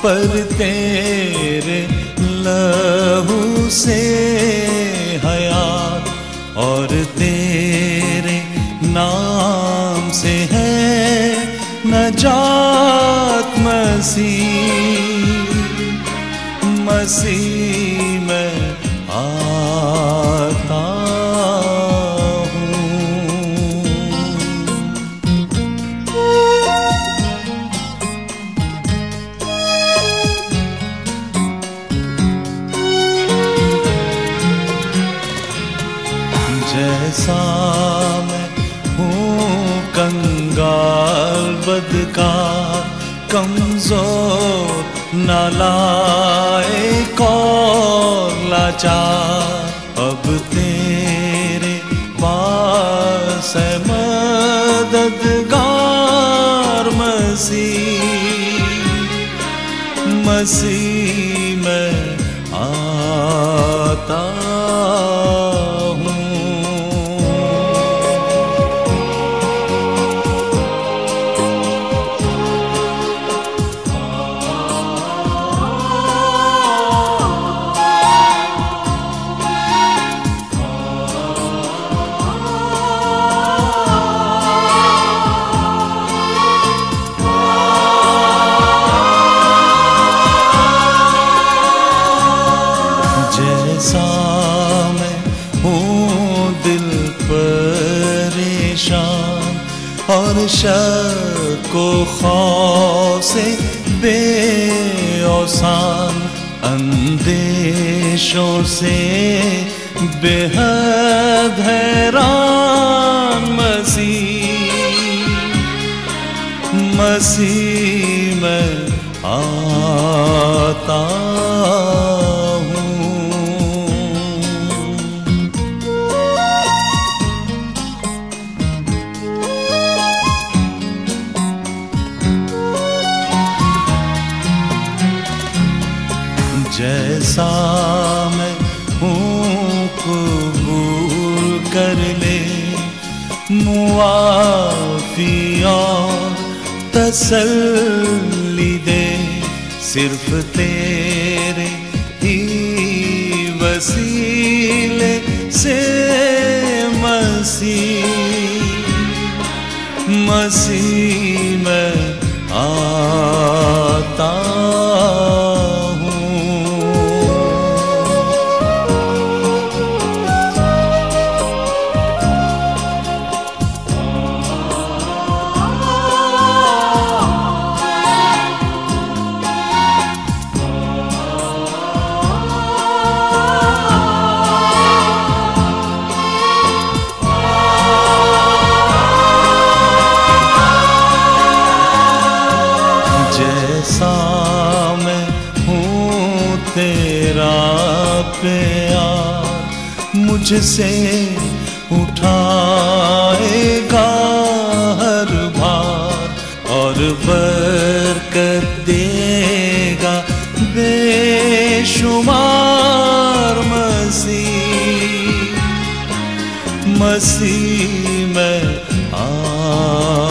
पर तेरे लहू से हयात और तेरे नाम से है नजात। मसीह में आता हूँ। जैसा मैं हूँ कंगाल बदकार, कमजोर नालायक और लाचार, अब तेरे पास है मददगार। मसीह में आता हूँ। जैसा मैं हूँ दिल परेशान और शक व खौफ से बेऔसान, अंदेशों से बेहद हैरान। मसीह में आता हूँ। जैसा मैं हूँ कबूल कर ले, मुआफ़ी और तसल्ली दे, सिर्फ तेरे ही वसीले से। मसीह में आता जैसा मैं हूँ तेरा प्यार, मुझसे उठाएगा हर भार और बरकत देगा बेशुमार। मसीह में